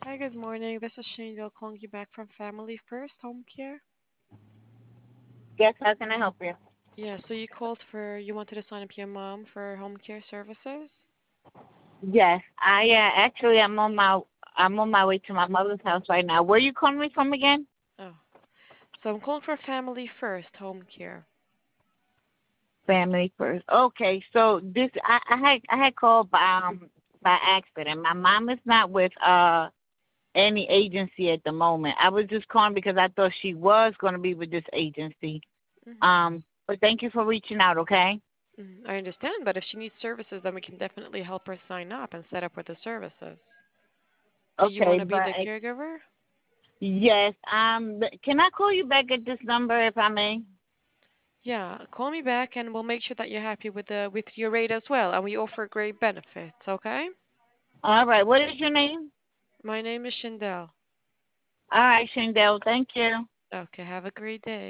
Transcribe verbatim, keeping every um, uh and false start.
Hi, good morning. This is Shane calling you back from Family First Home Care. Yes, how can I help you? Yeah, so you called for, you wanted to sign up your mom for home care services? Yes, I uh, actually I'm on my I'm on my way to my mother's house right now. Where you calling me from again? Oh, so I'm calling for Family First Home Care. Family first. Okay, so this I, I had I had called by um by accident. My mom is not with uh any agency at the moment. I was just calling because I thought she was going to be with this agency. hmm Um, but thank you for reaching out. Okay. hmm I understand, but if she needs services, then we can definitely help her sign up and set up with the services. Do you want Okay, to be but the uh, caregiver? yes. Um, can I call you back at this number if I may? Yeah, call me back and we'll make sure that you're happy with the with your rate as well, and we offer great benefits, okay? All right. What is your name? My name is Shindel. All right, Shindell. Thank you. Okay, have a great day.